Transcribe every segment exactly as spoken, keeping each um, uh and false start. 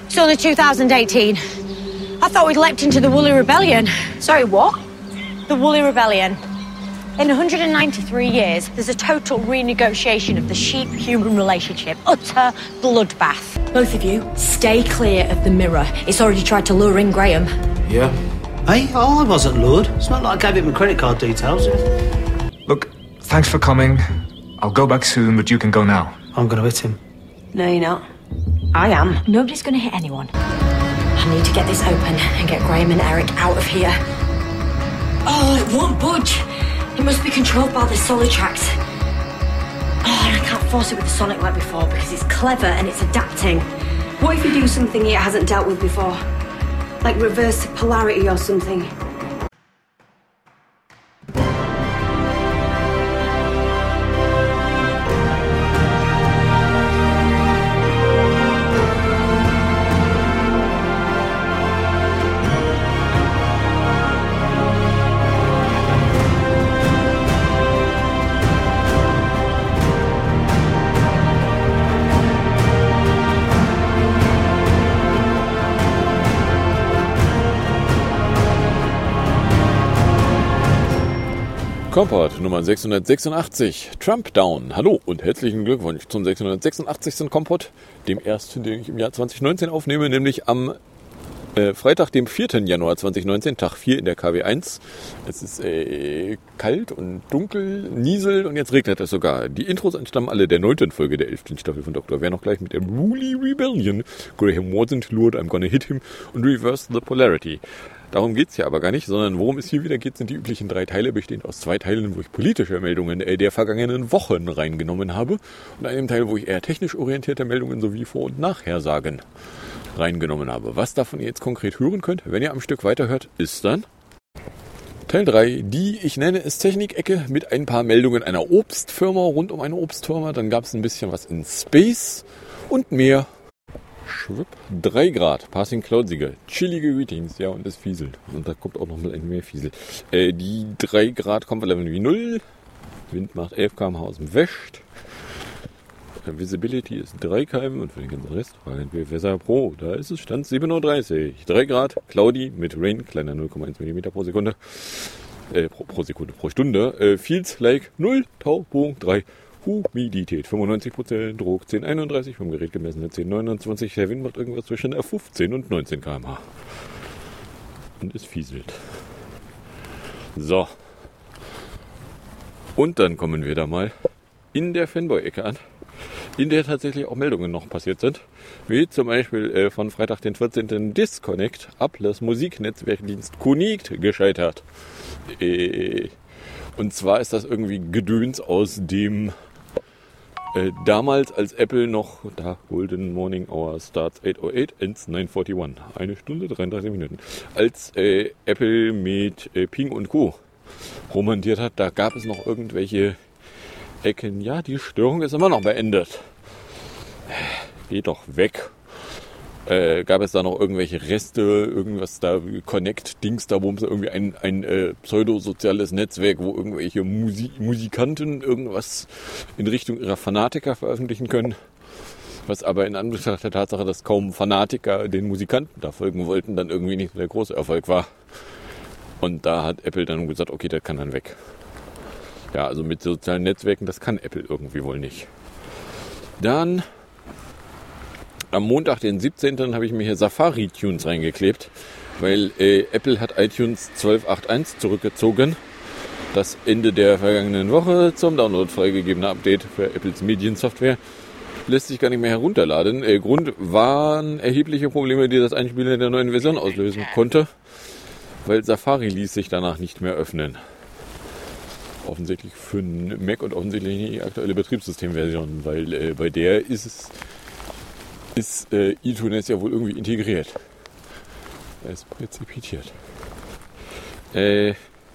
It's only two thousand eighteen. I thought we'd leapt into the Woolly Rebellion. Sorry, what? The Woolly Rebellion. In one hundred ninety-three years, there's a total renegotiation of the sheep-human relationship. Utter bloodbath. Both of you, stay clear of the mirror. It's already tried to lure in Graham. Yeah. Hey, I wasn't lured. It's not like I gave him my credit card details. Look, thanks for coming. I'll go back soon, but you can go now. I'm going to hit him. No, you're not. I am. Nobody's going to hit anyone. I need to get this open and get Graham and Eric out of here. Oh, it won't budge. It must be controlled by the Solitrax. Oh, and I can't force it with the Sonic like before because it's clever and it's adapting. What if you do something it hasn't dealt with before? Like reverse polarity or something? Kompott Nummer sechshundertsechsundachtzig, Trump Down. Hallo und herzlichen Glückwunsch zum sechshundertsechsundachtzigsten Kompott, dem ersten, den ich im Jahr zwanzig neunzehn aufnehme, nämlich am äh, Freitag, dem vierten Januar zweitausendneunzehn, Tag vier in der K W eins. Es ist äh, kalt und dunkel, nieselt und jetzt regnet es sogar. Die Intros entstammen alle der neunten Folge der elften Staffel von Doktor Wer noch gleich mit der Woolly Rebellion. Graham wasn't lured, I'm gonna hit him und reverse the polarity. Darum geht's hier aber gar nicht, sondern worum es hier wieder geht, sind die üblichen drei Teile, bestehend aus zwei Teilen, wo ich politische Meldungen der vergangenen Wochen reingenommen habe und einem Teil, wo ich eher technisch orientierte Meldungen sowie Vor- und Nachhersagen reingenommen habe. Was davon ihr jetzt konkret hören könnt, wenn ihr am Stück weiterhört, ist dann Teil drei, die, ich nenne es Technik-Ecke, mit ein paar Meldungen einer Obstfirma rund um eine Obstfirma. Dann gab es ein bisschen was in Space und mehr. Schwupp, drei Grad, Passing Cloud-Sieger, chillige Greetings, ja, und es fieselt. Und da kommt auch noch mal ein mehr Fiesel. Äh, die drei Grad Comfort Level wie null, Wind macht elf Kilometer pro Stunde aus dem West. Äh, Visibility ist drei Kilometer und für den ganzen Rest fragen wir Weser Pro, da ist es Stand sieben Uhr dreißig. drei Grad, cloudy mit Rain, kleiner null Komma eins Millimeter pro Sekunde, äh, pro, pro Sekunde, pro Stunde, äh, feels like null, Tau, Punkt drei. Humidität fünfundneunzig Prozent, Druck zehn Komma einunddreißig, vom Gerät gemessene zehn Komma neunundzwanzig, der Wind macht irgendwas zwischen fünfzehn und neunzehn Kilometer pro Stunde. Und es fieselt. So. Und dann kommen wir da mal in der Fanboy-Ecke an, in der tatsächlich auch Meldungen noch passiert sind. Wie zum Beispiel äh, von Freitag, den vierzehnten Disconnect, Atlas Musiknetzwerkdienst Connect gescheitert. Äh, und zwar ist das irgendwie Gedöns aus dem Äh, damals, als Apple noch, da Golden Morning Hour starts eight oh eight, ends nine forty-one. Eine Stunde, dreiunddreißig Minuten. Als äh, Apple mit äh, Ping und Co. romantiert hat, da gab es noch irgendwelche Ecken. Ja, die Störung ist immer noch beendet. Geht doch weg. Äh, gab es da noch irgendwelche Reste, irgendwas da, Connect-Dings, da wo es irgendwie ein, ein äh, pseudosoziales Netzwerk, wo irgendwelche Musi- Musikanten irgendwas in Richtung ihrer Fanatiker veröffentlichen können. Was aber in Anbetracht der Tatsache, dass kaum Fanatiker den Musikanten da folgen wollten, dann irgendwie nicht der große Erfolg war. Und da hat Apple dann gesagt, okay, das kann dann weg. Ja, also mit sozialen Netzwerken, das kann Apple irgendwie wohl nicht. Dann am Montag, den siebzehnten habe ich mir hier Safari-Tunes reingeklebt, weil äh, Apple hat iTunes zwölf Punkt acht Punkt eins zurückgezogen. Das Ende der vergangenen Woche zum Download freigegebene Update für Apples Mediensoftware lässt sich gar nicht mehr herunterladen. Äh, Grund waren erhebliche Probleme, die das Einspielen der neuen Version auslösen konnte, weil Safari ließ sich danach nicht mehr öffnen. Offensichtlich für einen Mac und offensichtlich nicht die aktuelle Betriebssystemversion, weil äh, bei der ist es ist äh, iTunes ja wohl irgendwie integriert. Es präzipitiert. Äh,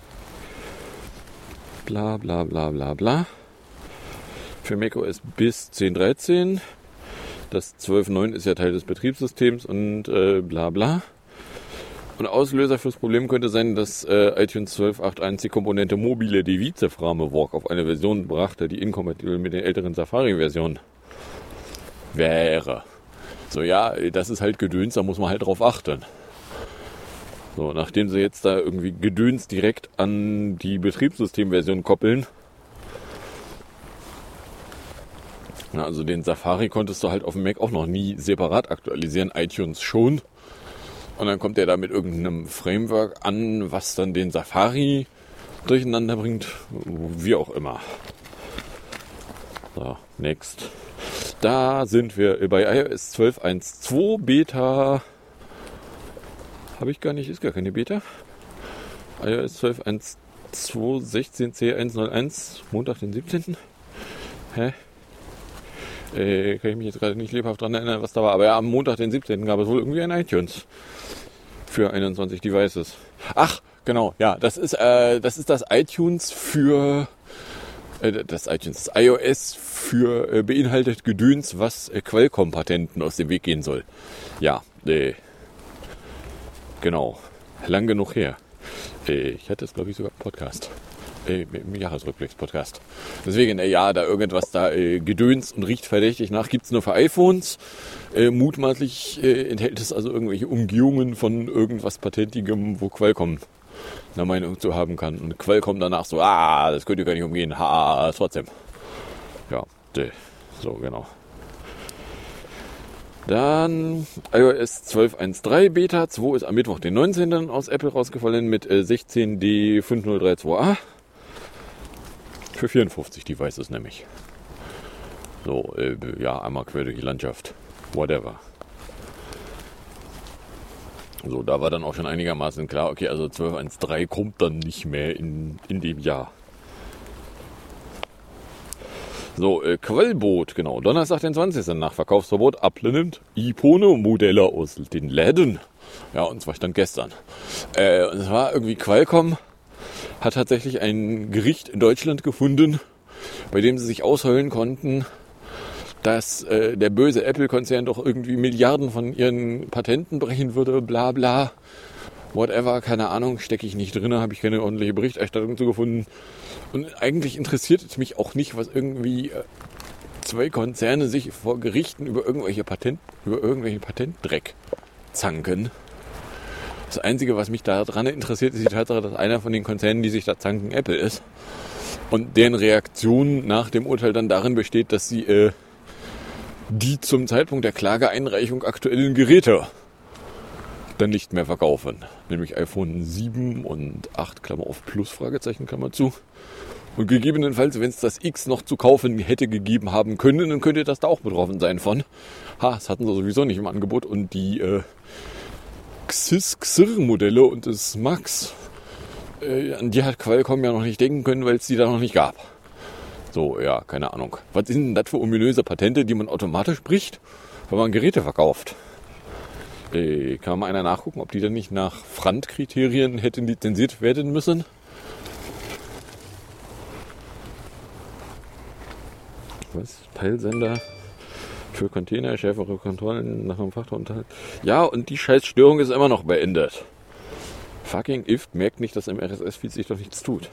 bla bla bla bla bla. Für macOS bis zehn Punkt dreizehn. Das zwölf Punkt neun ist ja Teil des Betriebssystems und äh, bla bla. Und Auslöser fürs Problem könnte sein, dass äh, iTunes zwölf Punkt acht Punkt eins die Komponente mobile Device Framework auf eine Version brachte, die inkompatibel mit den älteren Safari-Versionen wäre. So, ja, das ist halt Gedöns, da muss man halt drauf achten. So, nachdem sie jetzt da irgendwie Gedöns direkt an die Betriebssystemversion koppeln, na, also den Safari konntest du halt auf dem Mac auch noch nie separat aktualisieren, iTunes schon. Und dann kommt der da mit irgendeinem Framework an, was dann den Safari durcheinander bringt, wie auch immer. So, next. Da sind wir bei i O S zwölf Punkt eins Punkt zwei Beta. Habe ich gar nicht, ist gar keine Beta. i O S zwölf Punkt eins Punkt zwei sechzehn C eins null eins, Montag den siebzehnten Hä? Äh, kann ich mich jetzt gerade nicht lebhaft dran erinnern, was da war. Aber ja, am Montag den siebzehnten gab es wohl irgendwie ein iTunes für einundzwanzig Devices. Ach, genau, ja, das ist, äh, das ist das iTunes für äh, das iTunes, das iOS für äh, beinhaltet Gedöns, was äh, Quellcom-Patenten aus dem Weg gehen soll. Ja, äh, genau, lang genug her. Äh, ich hatte es, glaube ich, sogar im Podcast. Äh, im Jahresrückblicks-Podcast. Deswegen, äh, ja, da irgendwas da äh, Gedöns und riecht verdächtig nach, gibt's nur für iPhones. Äh, mutmaßlich äh, enthält es also irgendwelche Umgehungen von irgendwas Patentigem, wo Qualcomm eine Meinung zu haben kann. Und Qualcomm danach so, ah, das könnt ihr gar nicht umgehen, ha, trotzdem. Ja, äh, so, genau. Dann i O S zwölf Punkt eins Punkt drei Beta zwei ist am Mittwoch, den neunzehnten aus Apple rausgefallen mit äh, sechzehn D fünf null drei zwei A. Für vierundfünfzig Devices nämlich. So, äh, ja, einmal quer durch die Landschaft. Whatever. So, da war dann auch schon einigermaßen klar, okay, also zwölf Punkt eins Punkt drei kommt dann nicht mehr in, in dem Jahr. So, äh, Quellboot, genau. Donnerstag, den zwanzigsten nach Verkaufsverbot ablehnend iPhone-Modelle aus den Läden. Ja, und zwar stand gestern. Äh, und es war irgendwie Qualcomm hat tatsächlich ein Gericht in Deutschland gefunden, bei dem sie sich ausheulen konnten, dass äh, der böse Apple-Konzern doch irgendwie Milliarden von ihren Patenten brechen würde, bla bla, whatever, keine Ahnung, stecke ich nicht drin, habe ich keine ordentliche Berichterstattung zu gefunden. Und eigentlich interessiert es mich auch nicht, was irgendwie äh, zwei Konzerne sich vor Gerichten über irgendwelche Patent, über irgendwelchen Patentdreck zanken. Das Einzige, was mich daran interessiert, ist die Tatsache, dass einer von den Konzernen, die sich da zanken, Apple ist. Und deren Reaktion nach dem Urteil dann darin besteht, dass sie äh, die zum Zeitpunkt der Klageeinreichung aktuellen Geräte dann nicht mehr verkaufen. Nämlich iPhone sieben und acht, Klammer auf Plus, Fragezeichen, Klammer zu. Und gegebenenfalls, wenn es das X noch zu kaufen hätte gegeben haben können, dann könnte das da auch betroffen sein von. Ha, das hatten sie sowieso nicht im Angebot. Und die äh, Xis Xir-Modelle und das Max, äh, an die hat Qualcomm ja noch nicht denken können, weil es die da noch nicht gab. So, ja, keine Ahnung. Was sind denn das für ominöse Patente, die man automatisch bricht, wenn man Geräte verkauft? Äh, kann mal einer nachgucken, ob die dann nicht nach Frand-Kriterien hätten lizenziert werden müssen? Was? Teilsender für Container, schärfere Kontrollen nach dem Fachunterhalt. Ja, und die Scheißstörung ist immer noch beendet. Fucking I F T merkt nicht, dass im R S S-Feed sich doch nichts tut.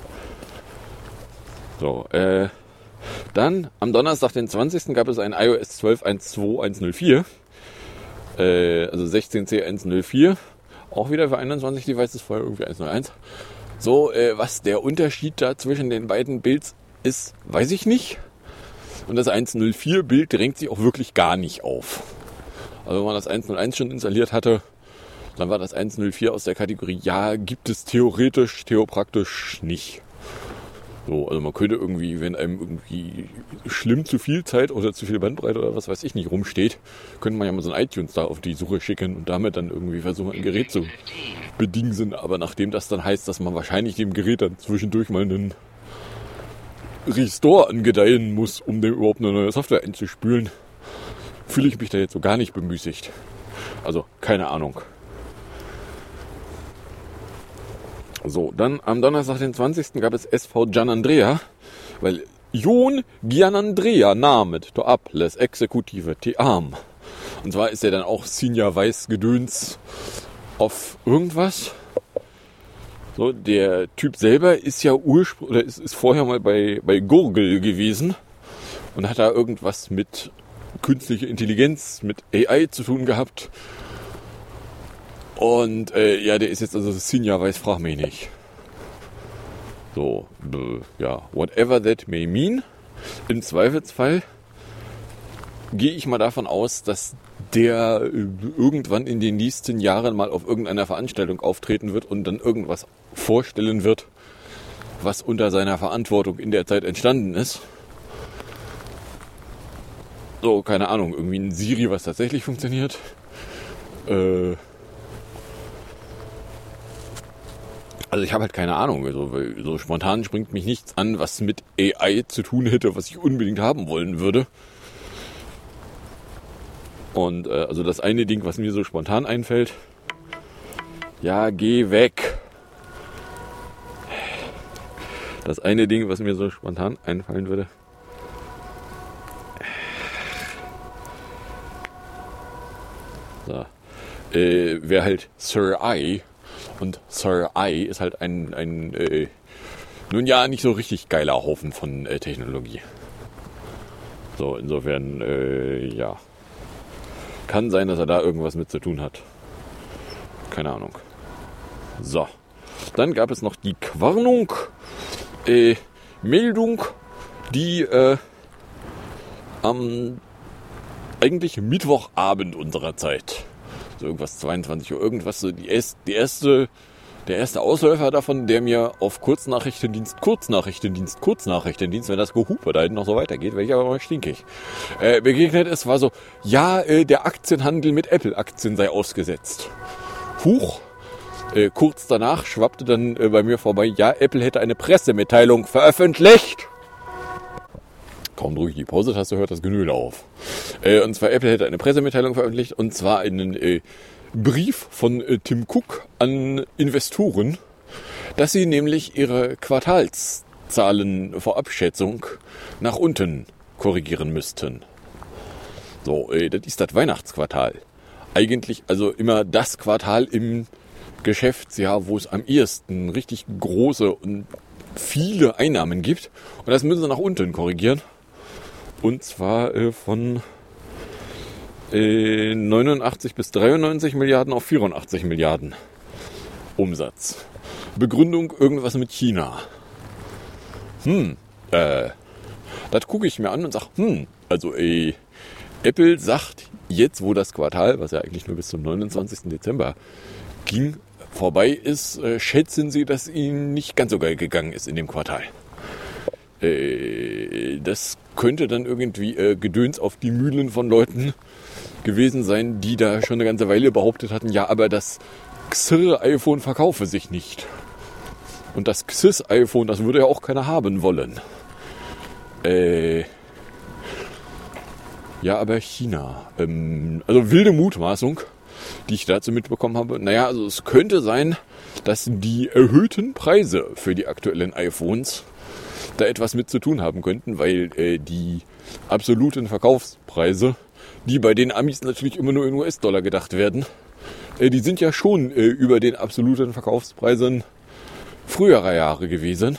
So, äh, dann am Donnerstag, den zwanzigsten gab es ein i O S zwölf Punkt eins Punkt zwei eins null vier. Äh, also sechzehn C eins null vier. Auch wieder für einundzwanzig Devices, vorher irgendwie eins null eins. So, äh, was der Unterschied da zwischen den beiden Builds ist, weiß ich nicht. Und das eins null vier Bild drängt sich auch wirklich gar nicht auf. Also wenn man das eins null eins schon installiert hatte, dann war das eins null vier aus der Kategorie, ja, gibt es theoretisch, theopraktisch nicht. So, also man könnte irgendwie, wenn einem irgendwie schlimm zu viel Zeit oder zu viel Bandbreite oder was weiß ich nicht rumsteht, könnte man ja mal so ein iTunes da auf die Suche schicken und damit dann irgendwie versuchen, ein Gerät zu bedingen. Aber nachdem das dann heißt, dass man wahrscheinlich dem Gerät dann zwischendurch mal einen Restore angedeihen muss, um dem überhaupt eine neue Software einzuspülen, fühle ich mich da jetzt so gar nicht bemüßigt. Also, keine Ahnung. So, dann am Donnerstag, den zwanzigsten gab es S V Gianandrea, weil Jon Gianandrea namet to Apples Exekutive T Arm. Und zwar ist er dann auch Senior Vice Gedöns auf irgendwas. So, der Typ selber ist ja ursprünglich, oder ist, ist vorher mal bei, bei Gurgel gewesen und hat da irgendwas mit künstliche Intelligenz, mit A I zu tun gehabt. Und äh, ja, der ist jetzt also Senior weiß, frag mich nicht. So, äh, ja, whatever that may mean. Im Zweifelsfall gehe ich mal davon aus, dass der irgendwann in den nächsten Jahren mal auf irgendeiner Veranstaltung auftreten wird und dann irgendwas vorstellen wird, was unter seiner Verantwortung in der Zeit entstanden ist. So, keine Ahnung, irgendwie ein Siri, was tatsächlich funktioniert. Äh also ich habe halt keine Ahnung, also, weil so spontan springt mich nichts an, was mit A I zu tun hätte, was ich unbedingt haben wollen würde. Und äh, also das eine Ding, was mir so spontan einfällt, ja, geh weg. Das eine Ding, was mir so spontan einfallen würde, so, äh, wäre halt Sir I. Und Sir I ist halt ein, ein äh, nun ja, nicht so richtig geiler Haufen von äh, Technologie. So, insofern, äh, ja. Kann sein, dass er da irgendwas mit zu tun hat. Keine Ahnung. So. Dann gab es noch die Warnung, äh, Meldung, die äh, am eigentlich Mittwochabend unserer Zeit, so irgendwas zweiundzwanzig Uhr, irgendwas, so die, erst, die erste, der erste Ausläufer davon, der mir auf Kurznachrichtendienst, Kurznachrichtendienst, Kurznachrichtendienst, wenn das Gehupe da hinten noch so weitergeht, werde ich aber mal stinkig, äh, begegnet ist, war so, ja, äh, der Aktienhandel mit Apple-Aktien sei ausgesetzt. Huch. Äh, kurz danach schwappte dann äh, bei mir vorbei, ja, Apple hätte eine Pressemitteilung veröffentlicht. Kaum drücke ich die Pause-Taste, hört das Genöle auf. Äh, und zwar, Apple hätte eine Pressemitteilung veröffentlicht, und zwar einen äh, Brief von äh, Tim Cook an Investoren, dass sie nämlich ihre Quartalszahlen-Vorabschätzung nach unten korrigieren müssten. So, äh, das ist das Weihnachtsquartal. Eigentlich also immer das Quartal im Geschäftsjahr, wo es am ehesten richtig große und viele Einnahmen gibt. Und das müssen sie nach unten korrigieren. Und zwar äh, von äh, neunundachtzig bis dreiundneunzig Milliarden auf vierundachtzig Milliarden Umsatz. Begründung irgendwas mit China. Hm, äh, das gucke ich mir an und sage, hm, also äh, Apple sagt jetzt, wo das Quartal, was ja eigentlich nur bis zum neunundzwanzigsten Dezember ging, vorbei ist, äh, schätzen Sie, dass Ihnen nicht ganz so geil gegangen ist in dem Quartal. Äh, das könnte dann irgendwie äh, Gedöns auf die Mühlen von Leuten gewesen sein, die da schon eine ganze Weile behauptet hatten, ja, aber das X R-iPhone verkaufe sich nicht. Und das X I S-iPhone, das würde ja auch keiner haben wollen. Äh... Ja, aber China. Ähm, also wilde Mutmaßung, die ich dazu mitbekommen habe. Naja, also es könnte sein, dass die erhöhten Preise für die aktuellen iPhones da etwas mit zu tun haben könnten, weil äh, die absoluten Verkaufspreise, die bei den Amis natürlich immer nur in U S-Dollar gedacht werden, äh, die sind ja schon äh, über den absoluten Verkaufspreisen früherer Jahre gewesen.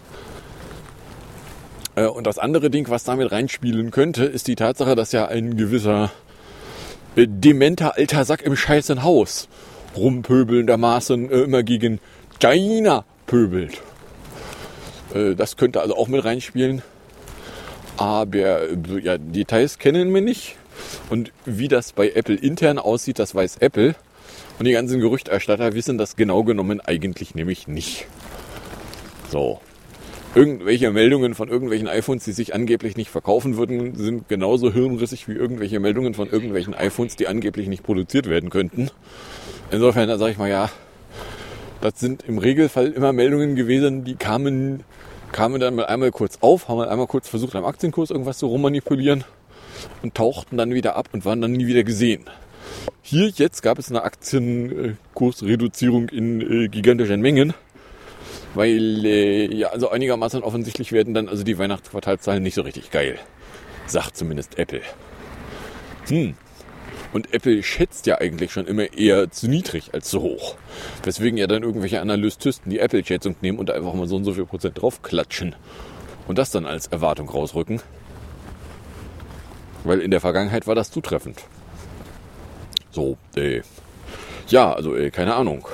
Und das andere Ding, was damit reinspielen könnte, ist die Tatsache, dass ja ein gewisser äh, dementer alter Sack im scheißen Haus rumpöbelndermaßen äh, immer gegen China pöbelt. Äh, das könnte also auch mit reinspielen. Aber äh, ja, Details kennen wir nicht. Und wie das bei Apple intern aussieht, das weiß Apple. Und die ganzen Gerüchterstatter wissen das genau genommen eigentlich nämlich nicht. So. Irgendwelche Meldungen von irgendwelchen iPhones, die sich angeblich nicht verkaufen würden, sind genauso hirnrissig wie irgendwelche Meldungen von irgendwelchen iPhones, die angeblich nicht produziert werden könnten. Insofern, da sage ich mal, ja, das sind im Regelfall immer Meldungen gewesen, die kamen, kamen dann mal einmal kurz auf, haben mal einmal kurz versucht, am Aktienkurs irgendwas zu rummanipulieren und tauchten dann wieder ab und waren dann nie wieder gesehen. Hier jetzt gab es eine Aktienkursreduzierung in äh, gigantischen Mengen. Weil, äh, ja, also einigermaßen offensichtlich werden dann also die Weihnachtsquartalzahlen nicht so richtig geil. Sagt zumindest Apple. Hm. Und Apple schätzt ja eigentlich schon immer eher zu niedrig als zu hoch. Weswegen ja dann irgendwelche Analysten die Apple-Schätzung nehmen und da einfach mal so und so viel Prozent drauf klatschen. Und das dann als Erwartung rausrücken. Weil in der Vergangenheit war das zutreffend. So, äh, ja, also äh, keine Ahnung.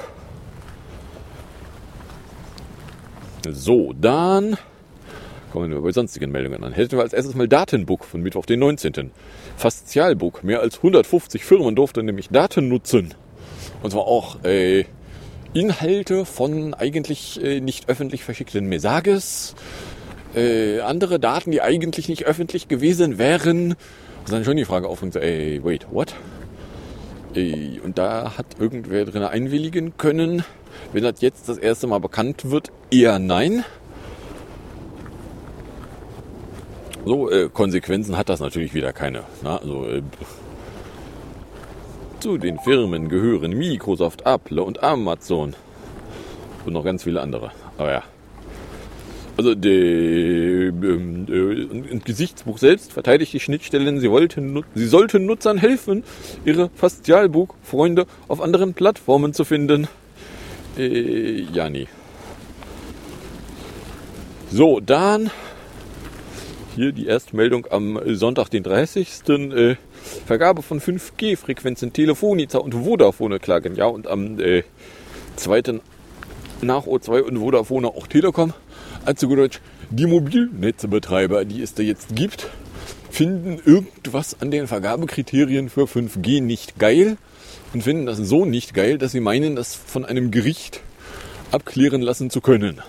So, dann kommen wir bei sonstigen Meldungen an. Hätten wir als erstes mal Datenbook von Mittwoch, den neunzehnten Faszialbook. Mehr als hundertfünfzig Firmen durften nämlich Daten nutzen. Und zwar auch äh, Inhalte von eigentlich äh, nicht öffentlich verschickten Messages, äh, andere Daten, die eigentlich nicht öffentlich gewesen wären. Und dann schon die Frage auf und so, ey, wait, what? Ey, und da hat irgendwer drin einwilligen können. Wenn das jetzt das erste Mal bekannt wird, eher nein. So, äh, Konsequenzen hat das natürlich wieder keine. Na, also, äh, zu den Firmen gehören Microsoft, Apple und Amazon. Und noch ganz viele andere. Aber ja. Also, der ähm, äh, Gesichtsbuch selbst verteidigt die Schnittstellen. Sie, wollten, sie sollten Nutzern helfen, ihre Faszialbuch-Freunde auf anderen Plattformen zu finden. Äh, ja, nee. So, dann hier die Erstmeldung am Sonntag, den dreißigsten Äh, Vergabe von fünf G Frequenzen, Telefonica und Vodafone klagen. Ja, und am äh, zweiten nach O zwei und Vodafone auch Telekom. Also gut Deutsch, die Mobilnetzbetreiber, die es da jetzt gibt, finden irgendwas an den Vergabekriterien für fünf G nicht geil und finden das so nicht geil, dass sie meinen, das von einem Gericht abklären lassen zu können.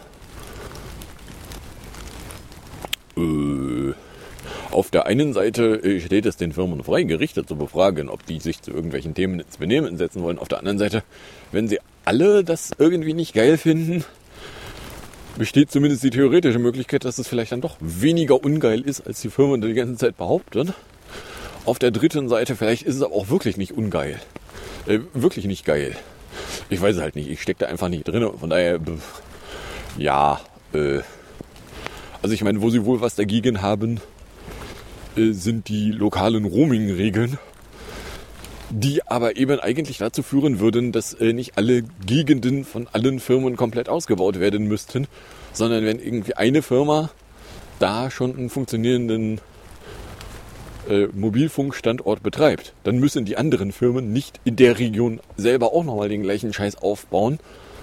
Äh, auf der einen Seite äh, steht es den Firmen frei, Gerichte zu befragen, ob die sich zu irgendwelchen Themen ins Benehmen setzen wollen. Auf der anderen Seite, wenn sie alle das irgendwie nicht geil finden, besteht zumindest die theoretische Möglichkeit, dass es vielleicht dann doch weniger ungeil ist, als die Firmen die ganze Zeit behaupten. Auf der dritten Seite, vielleicht ist es aber auch wirklich nicht ungeil. Äh, wirklich nicht geil. Ich weiß es halt nicht, ich stecke da einfach nicht drin. Von daher, ja, äh, also ich meine, wo sie wohl was dagegen haben, äh, sind die lokalen Roaming-Regeln, die aber eben eigentlich dazu führen würden, dass äh, nicht alle Gegenden von allen Firmen komplett ausgebaut werden müssten, sondern wenn irgendwie eine Firma da schon einen funktionierenden äh, Mobilfunkstandort betreibt, dann müssen die anderen Firmen nicht in der Region selber auch nochmal den gleichen Scheiß aufbauen,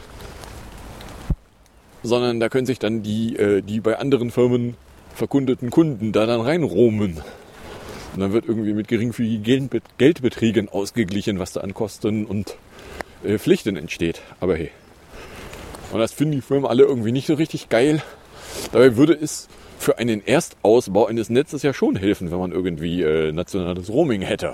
sondern da können sich dann die, äh, die bei anderen Firmen verkundeten Kunden da dann reinroamen. Und dann wird irgendwie mit geringfügigen Geldbeträgen ausgeglichen, was da an Kosten und äh, Pflichten entsteht. Aber hey. Und das finden die Firmen alle irgendwie nicht so richtig geil. Dabei würde es für einen Erstausbau eines Netzes ja schon helfen, wenn man irgendwie äh, nationales Roaming hätte.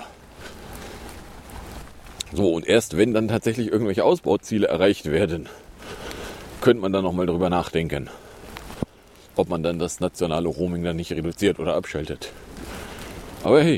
So, und erst wenn dann tatsächlich irgendwelche Ausbauziele erreicht werden, könnte man dann nochmal drüber nachdenken, ob man dann das nationale Roaming dann nicht reduziert oder abschaltet. Aber hey.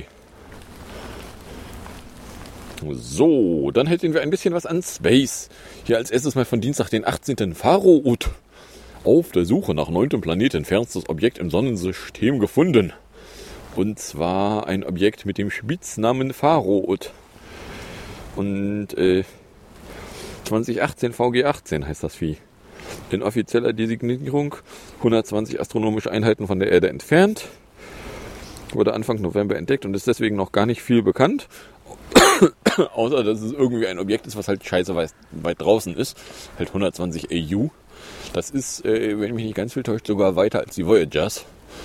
So, dann hätten wir ein bisschen was an Space. Hier als erstes mal von Dienstag, den achtzehnten Faro-Ut. Auf der Suche nach neuntem Planeten, fernstes Objekt im Sonnensystem gefunden. Und zwar ein Objekt mit dem Spitznamen Faro-Ut. Und äh, zwanzig achtzehn V G achtzehn heißt das Vieh. In offizieller Designierung hundertzwanzig astronomische Einheiten von der Erde entfernt. Wurde Anfang November entdeckt und ist deswegen noch gar nicht viel bekannt. Außer, dass es irgendwie ein Objekt ist, was halt scheiße weit, weit draußen ist. Halt hundertzwanzig A U. Das ist, äh, wenn mich nicht ganz viel täuscht, sogar weiter als die Voyagers.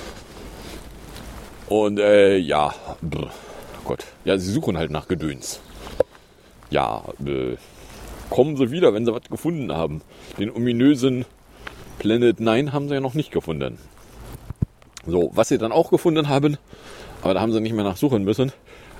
Und äh, ja, brr, Gott. Ja, sie suchen halt nach Gedöns. Ja, äh, kommen sie wieder, wenn sie was gefunden haben. Den ominösen Planet neun haben sie ja noch nicht gefunden. So, was sie dann auch gefunden haben, aber da haben sie nicht mehr nachsuchen müssen.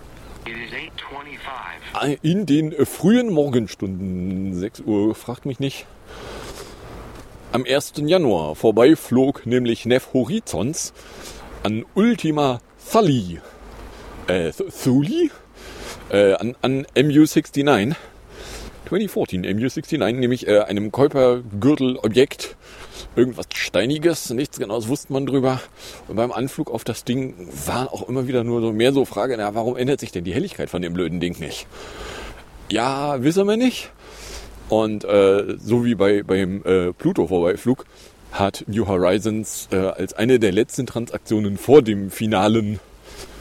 In den frühen Morgenstunden, sechs Uhr, fragt mich nicht, am ersten Januar vorbei flog nämlich Neff Horizons an Ultima Thule, äh, Thule, äh, an, an M U neunundsechzig, zwanzig vierzehn M U neunundsechzig, nämlich äh, einem Kuipergürtel-Objekt. Irgendwas Steiniges, nichts Genaues wusste man drüber. Und beim Anflug auf das Ding war auch immer wieder nur so mehr so Frage, na, warum ändert sich denn die Helligkeit von dem blöden Ding nicht? Ja, wissen wir nicht. Und äh, so wie bei beim äh, Pluto-Vorbeiflug hat New Horizons äh, als eine der letzten Transaktionen vor dem finalen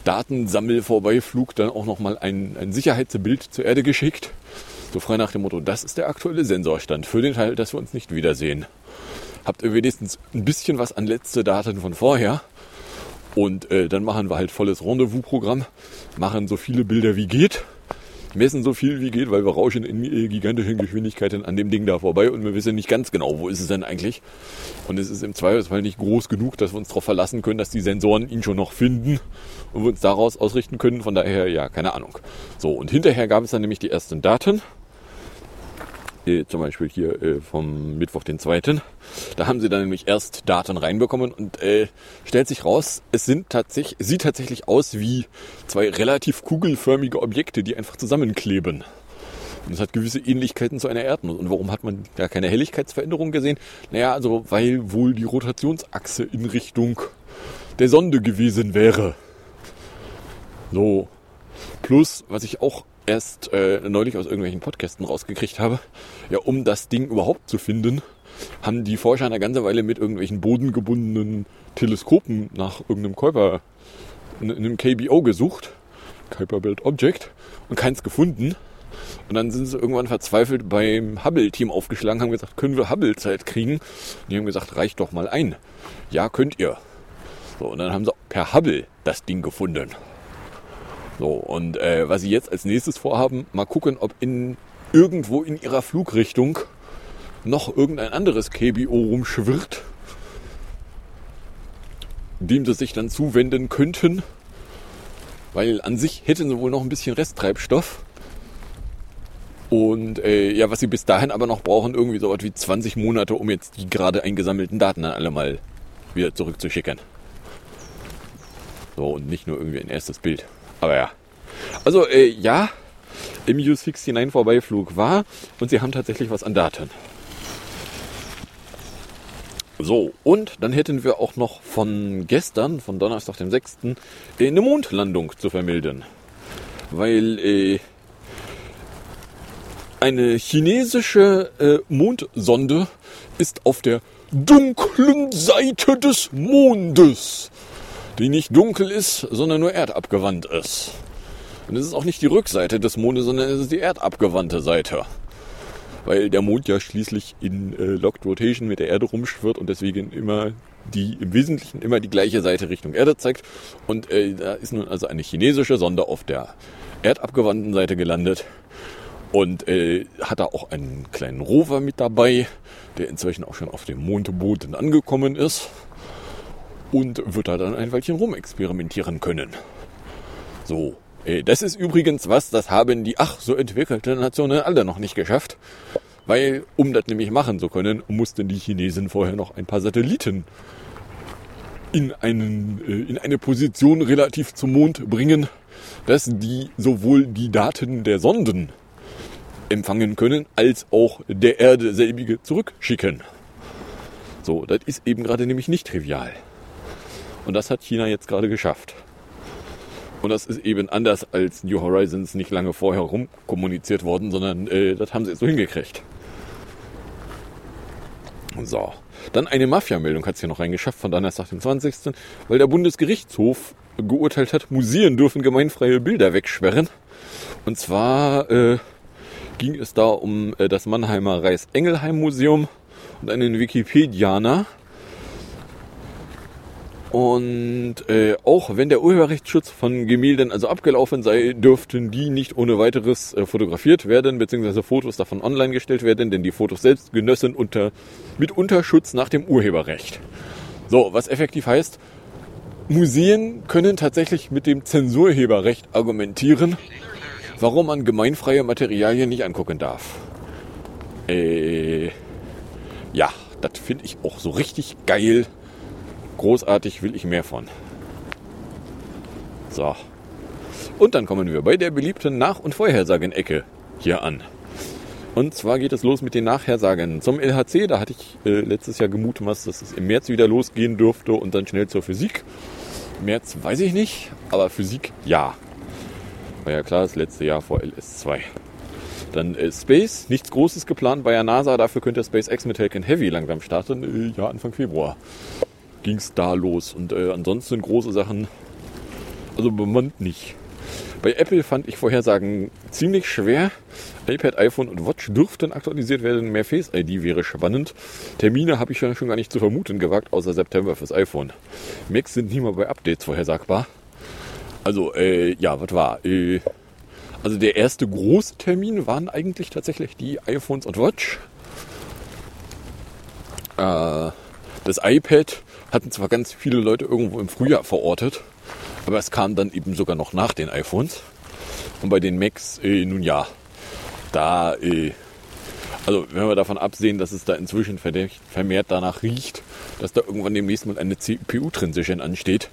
Datensammelvorbeiflug dann auch nochmal ein, ein Sicherheitsbild zur Erde geschickt. So frei nach dem Motto, das ist der aktuelle Sensorstand für den Teil, dass wir uns nicht wiedersehen. Habt ihr wenigstens ein bisschen was an letzte Daten von vorher? Und äh, dann machen wir halt volles Rendezvous-Programm, machen so viele Bilder wie geht, messen so viel wie geht, weil wir rauschen in äh, gigantischen Geschwindigkeiten an dem Ding da vorbei und wir wissen nicht ganz genau, wo ist es denn eigentlich. Und es ist im Zweifelsfall nicht groß genug, dass wir uns darauf verlassen können, dass die Sensoren ihn schon noch finden und wir uns daraus ausrichten können. Von daher, ja, keine Ahnung. So, und hinterher gab es dann nämlich die ersten Daten. Äh, zum Beispiel hier äh, vom Mittwoch, den zweiten Da haben sie dann nämlich erst Daten reinbekommen und äh, stellt sich raus, es sind tatsächlich, sieht tatsächlich aus wie zwei relativ kugelförmige Objekte, die einfach zusammenkleben. Und es hat gewisse Ähnlichkeiten zu einer Erdnuss. Und warum hat man da keine Helligkeitsveränderung gesehen? Naja, also weil wohl die Rotationsachse in Richtung der Sonde gewesen wäre. So. Plus, was ich auch erst äh, neulich aus irgendwelchen Podcasten rausgekriegt habe, ja, um das Ding überhaupt zu finden, haben die Forscher eine ganze Weile mit irgendwelchen bodengebundenen Teleskopen nach irgendeinem Kuiper, einem K B O gesucht, Kuiper Belt Object, und keins gefunden. Und dann sind sie irgendwann verzweifelt beim Hubble-Team aufgeschlagen, haben gesagt, können wir Hubble-Zeit kriegen? Und die haben gesagt, reicht doch mal ein. Ja, könnt ihr. So, und dann haben sie per Hubble das Ding gefunden. So, und äh, was sie jetzt als nächstes vorhaben, mal gucken, ob in irgendwo in ihrer Flugrichtung noch irgendein anderes K B O rumschwirrt, dem sie sich dann zuwenden könnten, weil an sich hätten sie wohl noch ein bisschen Resttreibstoff. Und äh, ja, was sie bis dahin aber noch brauchen, irgendwie so was wie zwanzig Monate, um jetzt die gerade eingesammelten Daten dann alle mal wieder zurückzuschicken. So, und nicht nur irgendwie ein erstes Bild. Aber ja. Also, äh, ja, im U neunundsechzig Vorbeiflug war und sie haben tatsächlich was an Daten. So, und dann hätten wir auch noch von gestern, von Donnerstag, dem sechsten Äh, eine Mondlandung zu vermelden. Weil äh, eine chinesische äh, Mondsonde ist auf der dunklen Seite des Mondes, die nicht dunkel ist, sondern nur erdabgewandt ist. Und es ist auch nicht die Rückseite des Mondes, sondern es ist die erdabgewandte Seite. Weil der Mond ja schließlich in äh, Locked Rotation mit der Erde rumschwirrt und deswegen immer die, im Wesentlichen immer die gleiche Seite Richtung Erde zeigt. Und äh, da ist nun also eine chinesische Sonde auf der erdabgewandten Seite gelandet und äh, hat da auch einen kleinen Rover mit dabei, der inzwischen auch schon auf dem Mondboden angekommen ist. Und wird da dann ein Weilchen rumexperimentieren können. So, äh, das ist übrigens was, das haben die ach so entwickelten Nationen alle noch nicht geschafft. Weil, um das nämlich machen zu können, mussten die Chinesen vorher noch ein paar Satelliten in, einen, äh, in eine Position relativ zum Mond bringen, dass die sowohl die Daten der Sonden empfangen können, als auch der Erde selbige zurückschicken. So, das ist eben gerade nämlich nicht trivial. Und das hat China jetzt gerade geschafft. Und das ist eben anders als New Horizons nicht lange vorher rumkommuniziert worden, sondern äh, das haben sie jetzt so hingekriegt. So. Dann eine Mafia-Meldung hat es hier noch reingeschafft von Donnerstag, dem zwanzigsten Weil der Bundesgerichtshof geurteilt hat, Museen dürfen gemeinfreie Bilder wegsperren. Und zwar äh, ging es da um äh, das Mannheimer Reis-Engelheim-Museum und einen Wikipedianer. Und äh, auch wenn der Urheberrechtsschutz von Gemälden also abgelaufen sei, dürften die nicht ohne weiteres äh, fotografiert werden, beziehungsweise Fotos davon online gestellt werden, denn die Fotos selbst genössen unter, mit Unterschutz nach dem Urheberrecht. So, was effektiv heißt, Museen können tatsächlich mit dem Zensurheberrecht argumentieren, warum man gemeinfreie Materialien nicht angucken darf. Äh, ja, das finde ich auch so richtig geil. Großartig, will ich mehr von. So. Und dann kommen wir bei der beliebten Nach- und Vorhersagen-Ecke hier an. Und zwar geht es los mit den Nachhersagen zum L H C. Da hatte ich äh, letztes Jahr gemutmaßt, dass es im März wieder losgehen dürfte und dann schnell zur Physik. März weiß ich nicht, aber Physik ja. War ja klar, das letzte Jahr vor L S zwei. Dann äh, Space, nichts Großes geplant bei der NASA. Dafür könnte SpaceX mit Falcon Heavy langsam starten. Äh, ja, Anfang Februar ging es da los. Und äh, ansonsten große Sachen Also bemannt nicht. Bei Apple fand ich Vorhersagen ziemlich schwer. iPad, iPhone und Watch dürften aktualisiert werden. Mehr Face I D wäre spannend. Termine habe ich schon gar nicht zu vermuten gewagt, außer September fürs iPhone. Macs sind nie mal bei Updates vorhersagbar. Also, äh, ja, was war? Äh, also der erste große Termin waren eigentlich tatsächlich die iPhones und Watch. Äh, das iPad hatten zwar ganz viele Leute irgendwo im Frühjahr verortet, aber es kam dann eben sogar noch nach den iPhones. Und bei den Macs, äh, nun ja, da, äh, also wenn wir davon absehen, dass es da inzwischen vermehrt danach riecht, dass da irgendwann demnächst mal eine C P U-Transition ansteht,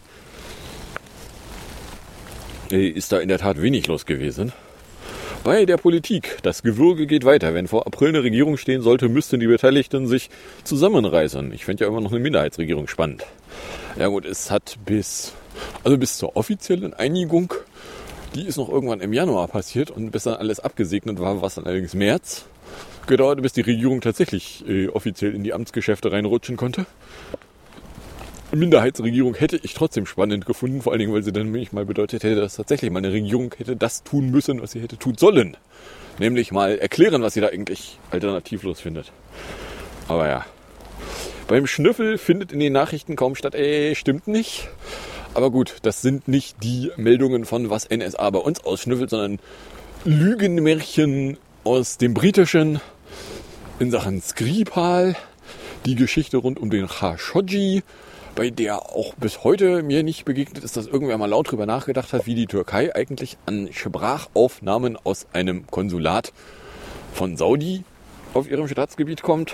äh, ist da in der Tat wenig los gewesen. Bei der Politik, das Gewürge geht weiter. Wenn vor April eine Regierung stehen sollte, müssten die Beteiligten sich zusammenreißen. Ich fände ja immer noch eine Minderheitsregierung spannend. Ja gut, es hat bis, also bis zur offiziellen Einigung, die ist noch irgendwann im Januar passiert und bis dann alles abgesegnet war, war es dann allerdings März, gedauert, bis die Regierung tatsächlich äh, offiziell in die Amtsgeschäfte reinrutschen konnte. Minderheitsregierung hätte ich trotzdem spannend gefunden, vor allen Dingen, weil sie dann nämlich mal bedeutet hätte, dass tatsächlich mal eine Regierung hätte das tun müssen, was sie hätte tun sollen. Nämlich mal erklären, was sie da eigentlich alternativlos findet. Aber ja. Beim Schnüffel findet in den Nachrichten kaum statt, ey, stimmt nicht. Aber gut, das sind nicht die Meldungen von was N S A bei uns ausschnüffelt, sondern Lügenmärchen aus dem Britischen in Sachen Skripal, die Geschichte rund um den Khashoggi, bei der auch bis heute mir nicht begegnet ist, dass irgendwer mal laut drüber nachgedacht hat, wie die Türkei eigentlich an Sprachaufnahmen aus einem Konsulat von Saudi auf ihrem Staatsgebiet kommt.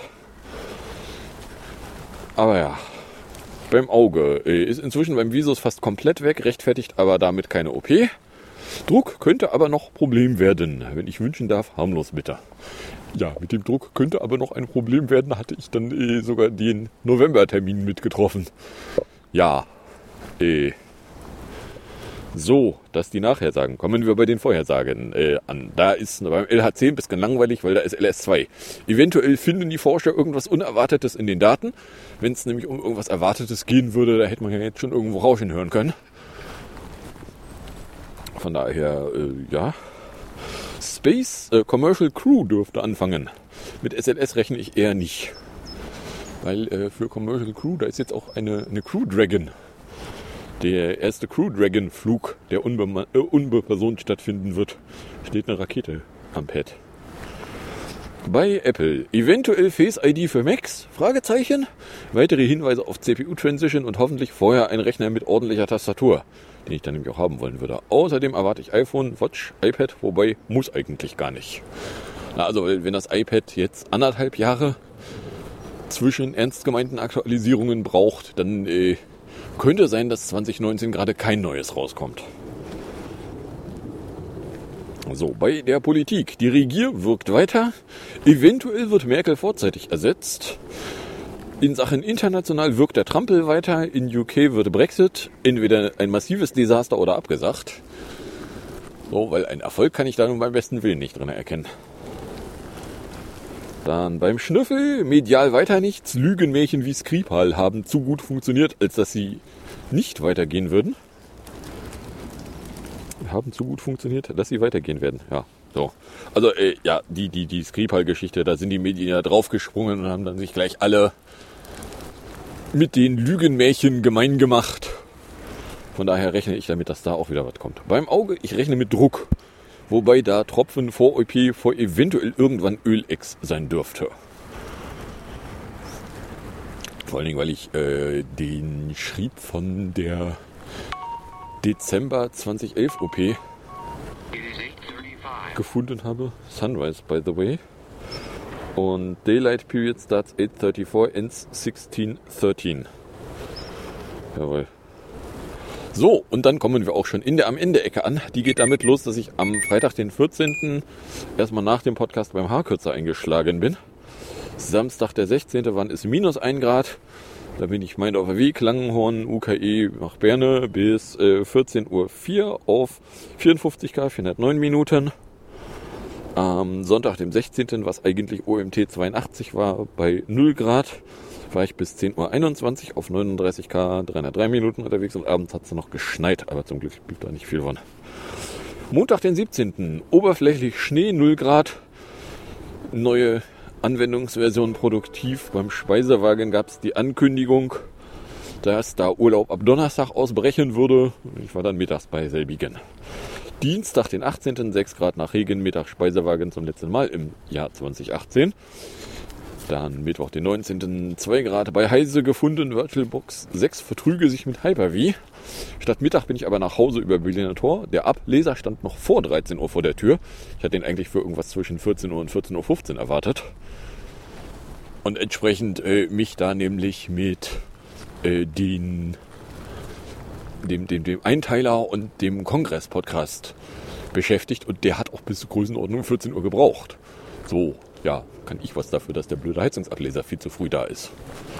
Aber ja, beim Auge äh, ist inzwischen beim Visus fast komplett weg, rechtfertigt aber damit keine O P. Druck könnte aber noch Problem werden, wenn ich wünschen darf, harmlos bitter. Ja, mit dem Druck könnte aber noch ein Problem werden, hatte ich dann äh, sogar den Novembertermin mitgetroffen. Ja, äh, so, dass die Nachhersagen. Kommen wir bei den Vorhersagen äh, an. Da ist beim L H C ein bisschen langweilig, weil da ist L S zwei. Eventuell finden die Forscher irgendwas Unerwartetes in den Daten. Wenn es nämlich um irgendwas Erwartetes gehen würde, da hätte man ja jetzt schon irgendwo rauschen hören können. Von daher, äh, ja. Space äh, Commercial Crew dürfte anfangen. Mit S L S rechne ich eher nicht. Weil äh, für Commercial Crew, da ist jetzt auch eine, eine Crew Dragon. Der erste Crew Dragon Flug, der unbe- äh, unbepersont stattfinden wird, steht eine Rakete am Pad. Bei Apple eventuell Face I D für Macs? Fragezeichen. Weitere Hinweise auf C P U-Transition und hoffentlich vorher ein Rechner mit ordentlicher Tastatur, den ich dann nämlich auch haben wollen würde. Außerdem erwarte ich iPhone, Watch, iPad, wobei muss eigentlich gar nicht. Na, also wenn das iPad jetzt anderthalb Jahre zwischen ernst gemeinten Aktualisierungen braucht, dann äh, könnte sein, dass zwanzig neunzehn gerade kein neues rauskommt. So, bei der Politik. Die Regier wirkt weiter. Eventuell wird Merkel vorzeitig ersetzt. In Sachen international wirkt der Trampel weiter. In U K wird Brexit entweder ein massives Desaster oder abgesagt. So, weil ein Erfolg kann ich da nun beim besten Willen nicht drin erkennen. Dann beim Schnüffel, medial weiter nichts. Lügenmärchen wie Skripal haben zu gut funktioniert, als dass sie nicht weitergehen würden. Haben zu gut funktioniert, dass sie weitergehen werden. Ja, so. Also, äh, ja, die, die, die Skripal-Geschichte, da sind die Medien ja draufgesprungen und haben dann sich gleich alle mit den Lügenmärchen gemein gemacht. Von daher rechne ich damit, dass da auch wieder was kommt. Beim Auge, ich rechne mit Druck. Wobei da Tropfen vor O P vor eventuell irgendwann Ölex sein dürfte. Vor allen Dingen, weil ich äh, den Schrieb von der Dezember zweitausendelf O P gefunden habe. Sunrise, by the way. Und Daylight Period starts eight thirty-four, ends sixteen thirteen. Jawohl. So, und dann kommen wir auch schon in der am Ende-Ecke an. Die geht damit los, dass ich am Freitag, den vierzehnten erstmal nach dem Podcast beim Haarkürzer eingeschlagen bin. Samstag, der sechzehnte waren es minus ein Grad. Da bin ich meint auf der Weg, Langenhorn, U K E nach Berne bis äh, vierzehn Uhr vier auf vierundfünfzig Grad, vierhundertneun Minuten. Am Sonntag, dem sechzehnten, was eigentlich O M T zweiundachtzig war, bei null Grad war ich bis zehn Uhr einundzwanzig auf neununddreißig Kilometer dreihundertdrei Minuten unterwegs und abends hat es noch geschneit, aber zum Glück blieb da nicht viel von. Montag, den siebzehnten Oberflächlich Schnee, null Grad. Neue Anwendungsversion produktiv. Beim Speisewagen gab es die Ankündigung, dass da Urlaub ab Donnerstag ausbrechen würde. Ich war dann mittags bei selbigen. Dienstag, den achtzehnten sechs Grad nach Regen, Mittag Speisewagen zum letzten Mal im Jahr zweitausendachtzehn. Dann Mittwoch, den neunzehnten zwei Grad bei Heise gefunden. VirtualBox sechs vertrüge sich mit Hyper-V. Statt Mittag bin ich aber nach Hause über Berliner Tor. Der Ableser stand noch vor dreizehn Uhr vor der Tür. Ich hatte ihn eigentlich für irgendwas zwischen vierzehn Uhr und vierzehn Uhr fünfzehn erwartet. Und entsprechend äh, mich da nämlich mit äh, den, dem, dem, dem Einteiler und dem Kongress-Podcast beschäftigt. Und der hat auch bis zur Größenordnung vierzehn Uhr gebraucht. So, ja, kann ich was dafür, dass der blöde Heizungsableser viel zu früh da ist.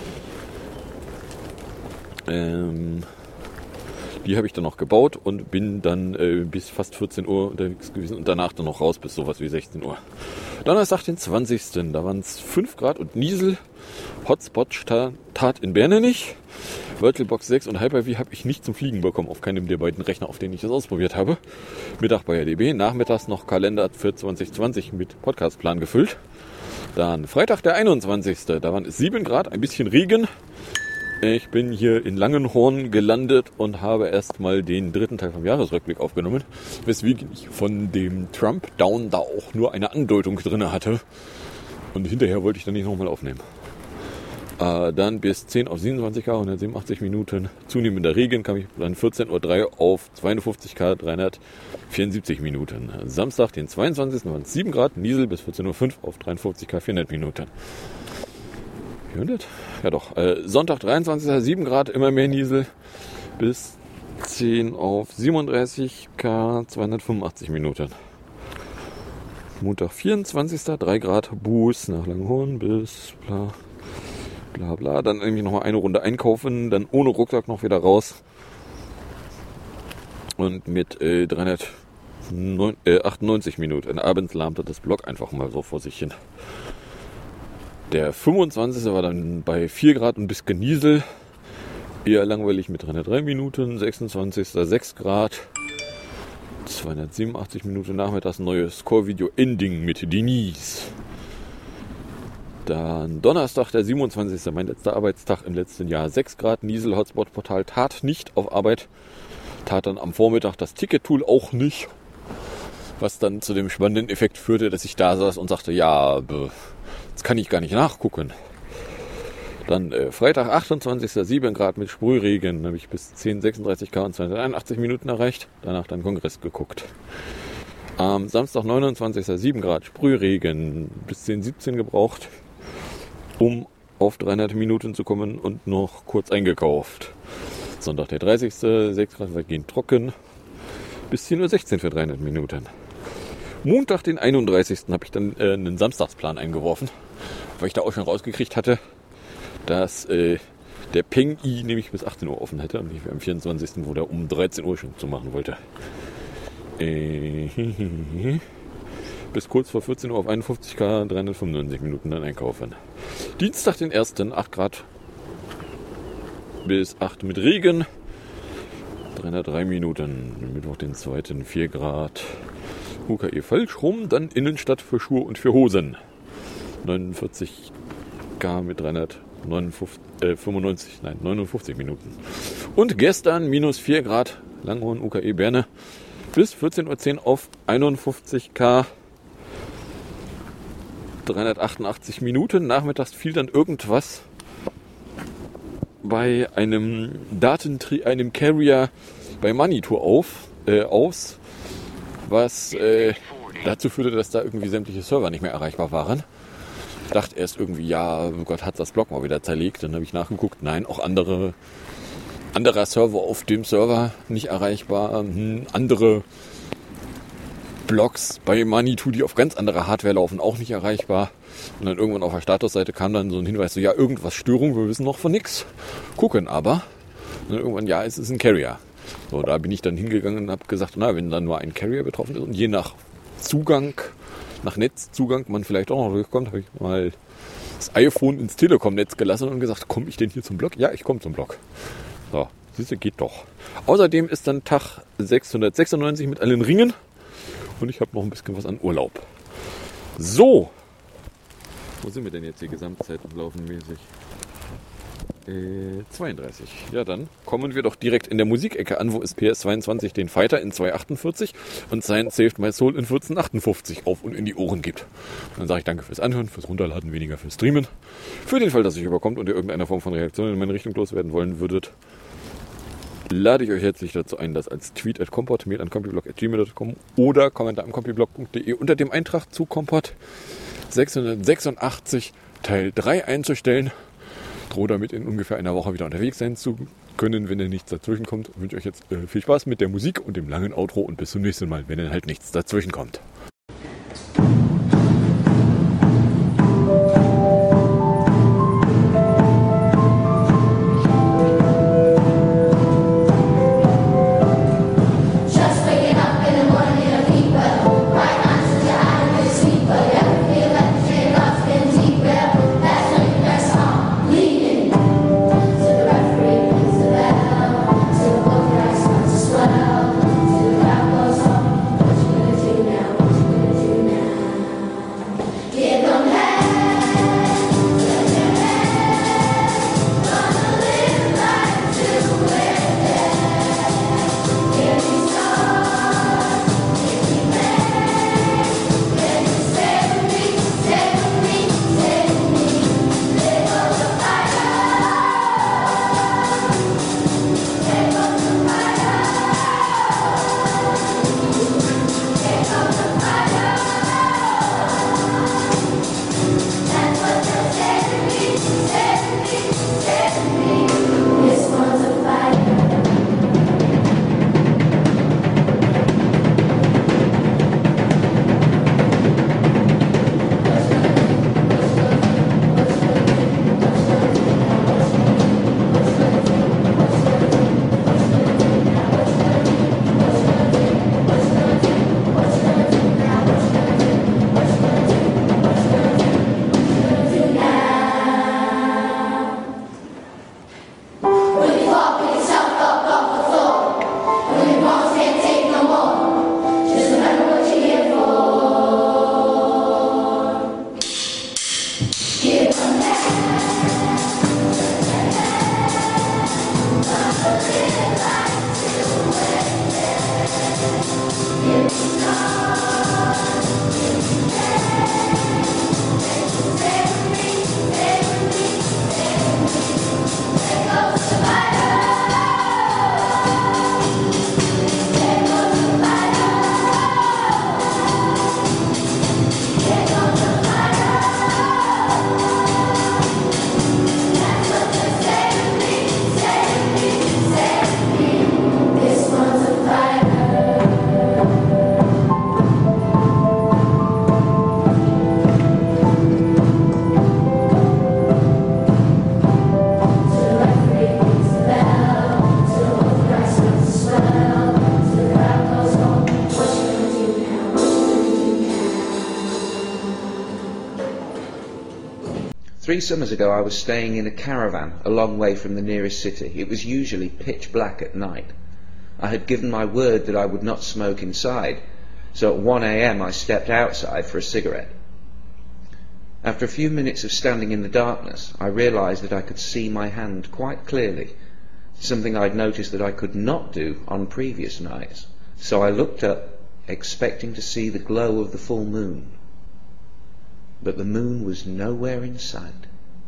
Ähm... Die habe ich dann noch gebaut und bin dann äh, bis fast vierzehn Uhr unterwegs gewesen und danach dann noch raus bis sowas wie sechzehn Uhr. Donnerstag, den zwanzigsten Da waren es fünf Grad und Niesel. Hotspot tat in Berne nicht. VirtualBox sechs und Hyper-V habe ich nicht zum Fliegen bekommen auf keinem der beiden Rechner, auf denen ich das ausprobiert habe. Mittag bei R D B, nachmittags noch Kalender für zwanzig zwanzig mit Podcastplan gefüllt. Dann Freitag, der einundzwanzigste Da waren es sieben Grad, ein bisschen Regen. Ich bin hier in Langenhorn gelandet und habe erstmal den dritten Teil vom Jahresrückblick aufgenommen, weswegen ich von dem Trump-Down da auch nur eine Andeutung drin hatte. Und hinterher wollte ich dann nicht nochmal aufnehmen. Äh, dann bis zehn auf siebenundzwanzig Kilometer, hundertsiebenundachtzig Minuten. Zunehmender Regen kam ich dann vierzehn Uhr drei auf zweiundfünfzig Kilometer, dreihundertvierundsiebzig Minuten. Samstag, den zweiundzwanzigsten waren es sieben Grad, Niesel bis vierzehn Uhr fünf auf dreiundfünfzig Kilometer, vierhundert Minuten. vierhundert? Ja doch. Äh, Sonntag, dreiundzwanzigsten sieben Grad, immer mehr Niesel. Bis zehn auf siebenunddreißig Kilometer, zweihundertfünfundachtzig Minuten. Montag, vierundzwanzigsten drei Grad, Bus nach Langhorn bis bla bla bla. Dann irgendwie nochmal eine Runde einkaufen, dann ohne Rucksack noch wieder raus. Und mit äh, dreihundertachtundneunzig Minuten. Abends lahmte das Blog einfach mal so vor sich hin. Der fünfundzwanzigste war dann bei vier Grad und ein bisschen Niesel. Eher langweilig mit dreihundertdrei Minuten. sechsundzwanzigsten sechs Grad. zweihundertsiebenundachtzig Minuten nachmittags neues Score-Video Ending mit Denise. Dann Donnerstag, der siebenundzwanzigste mein letzter Arbeitstag im letzten Jahr. sechs Grad, Niesel, Hotspot-Portal tat nicht auf Arbeit. Tat dann am Vormittag das Ticket-Tool auch nicht. Was dann zu dem spannenden Effekt führte, dass ich da saß und sagte, ja, jetzt kann ich gar nicht nachgucken. Dann äh, Freitag, achtundzwanzigsten sieben Grad mit Sprühregen. Habe ich bis zehn sechsunddreißig Kilometer und zweihunderteinundachtzig Minuten erreicht. Danach dann Kongress geguckt. Am Samstag, neunundzwanzigsten sieben Grad Sprühregen. Bis zehn siebzehn gebraucht, um auf dreihundert Minuten zu kommen und noch kurz eingekauft. Sonntag, der dreißigsten sechs Grad weitgehend trocken. Bis zehn Uhr sechzehn für dreihundert Minuten. Montag, den einunddreißigsten habe ich dann äh, einen Samstagsplan eingeworfen, weil ich da auch schon rausgekriegt hatte, dass äh, der Peng-I nämlich bis achtzehn Uhr offen hätte und ich am vierundzwanzigsten wo der um dreizehn Uhr schon zu machen wollte. Äh, bis kurz vor vierzehn Uhr auf einundfünfzig Kilometer, dreihundertfünfundneunzig Minuten dann einkaufen. Dienstag, den ersten acht Grad bis acht mit Regen, dreihundertdrei Minuten. Mittwoch, den zweiten vier Grad. U K E falsch rum, dann Innenstadt für Schuhe und für Hosen. neunundvierzig Kilometer mit dreihundertfünfundneunzig, nein, neunundfünfzig Minuten. Und gestern minus vier Grad, Langhorn, U K E Berne, bis vierzehn Uhr zehn auf einundfünfzig Kilometer, dreihundertachtundachtzig Minuten. Nachmittags fiel dann irgendwas bei einem Datentri- einem Carrier bei Manitou auf, äh, aus, was äh, dazu führte, dass da irgendwie sämtliche Server nicht mehr erreichbar waren. Ich dachte erst irgendwie, ja, Gott hat das Blog mal wieder zerlegt. Dann habe ich nachgeguckt, nein, auch andere anderer Server auf dem Server nicht erreichbar. Hm, andere Blogs bei Manitou, die auf ganz anderer Hardware laufen, auch nicht erreichbar. Und dann irgendwann auf der Statusseite kam dann so ein Hinweis, so ja, irgendwas Störung, wir wissen noch von nichts. Gucken aber. Und dann irgendwann, ja, es ist ein Carrier. So, da bin ich dann hingegangen und habe gesagt, na, wenn dann nur ein Carrier betroffen ist und je nach Zugang nach Netzzugang man vielleicht auch noch durchkommt, habe ich mal das iPhone ins Telekom-Netz gelassen und gesagt, komme ich denn hier zum Blog? Ja, ich komme zum Blog. So, siehst du, geht doch. Außerdem ist dann Tag sechshundertsechsundneunzig mit allen Ringen und ich habe noch ein bisschen was an Urlaub. So, wo sind wir denn jetzt hier Gesamtzeit laufenmäßig? Äh, zweiunddreißig. Ja, dann kommen wir doch direkt in der Musikecke an, wo es P S zweiundzwanzig den Fighter in zwei achtundvierzig und Science Saved My Soul in vierzehn achtundfünfzig auf und in die Ohren gibt. Und dann sage ich danke fürs Anhören, fürs Runterladen, weniger fürs Streamen. Für den Fall, dass euch überkommt und ihr irgendeiner Form von Reaktion in meine Richtung loswerden wollen würdet, lade ich euch herzlich dazu ein, das als Tweet at compot, mail an compiblog at gmail punkt com oder kommentar am compiblog punkt de unter dem Eintrag zu Compot sechshundertsechsundachtzig Teil drei einzustellen. Drohe damit in ungefähr einer Woche wieder unterwegs sein zu können, wenn denn nichts dazwischen kommt. Ich wünsche euch jetzt äh, viel Spaß mit der Musik und dem langen Outro und bis zum nächsten Mal, wenn denn halt nichts dazwischen kommt. Three summers ago I was staying in a caravan a long way from the nearest city. It was usually pitch black at night. I had given my word that I would not smoke inside, so at one a m I stepped outside for a cigarette. After a few minutes of standing in the darkness, I realised that I could see my hand quite clearly, something I'd noticed that I could not do on previous nights. So I looked up, expecting to see the glow of the full moon. But the moon was nowhere in sight.